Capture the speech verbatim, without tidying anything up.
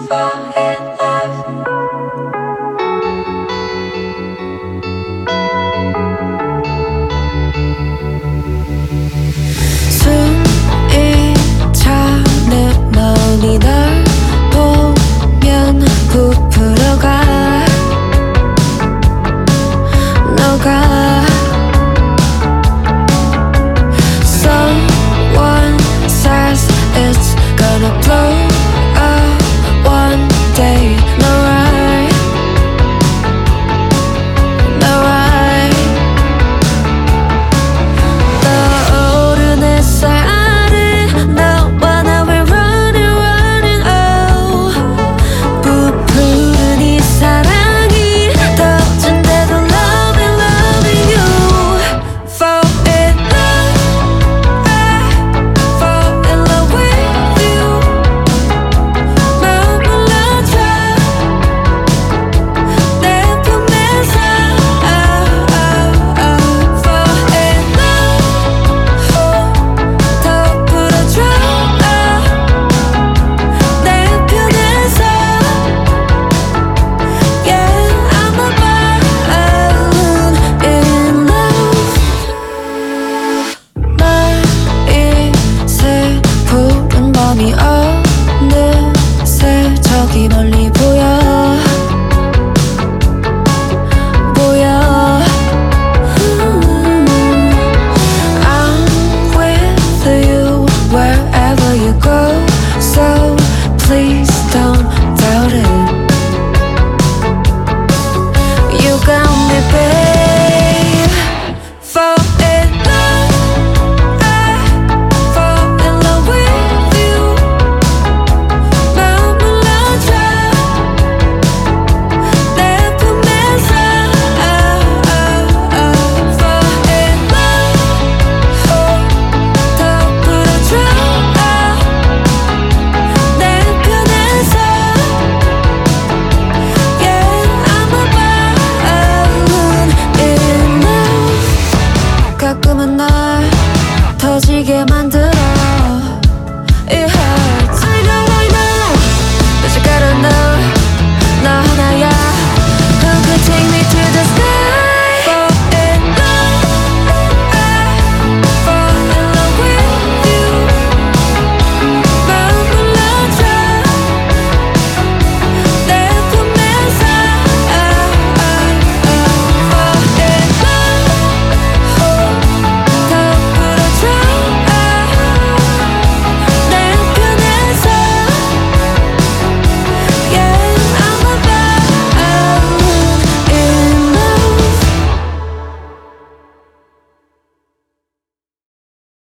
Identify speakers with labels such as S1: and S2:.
S1: fall in love.
S2: 숨이 차는 넌이 널 보면 부풀어가 너가 Someone says it's gonna blow up one day. No right, no right. 떠오른 햇살 아래 너와 나 we're running running oh 부푸른 이 사랑이 터진대도 loving loving you. Fall in love, I fall in love with you. 머물러줘 내 품에서 oh, oh, oh. Fall in love 더 불어줘 내 편에서 Yeah, I'm a balloon in love. 나의 새 푸른 밤이 어느새 저기 멀리 보여 보여 I'm with you wherever you go, so please don't doubt it. You got me, babe. Fall in love, I fall in love with you. 머물러줘 내 품에서 oh, oh, oh. Fall in love 더 불어줘 내 편에서 Yeah, I'm a balloon in love. 가끔은 날 터지게 만들어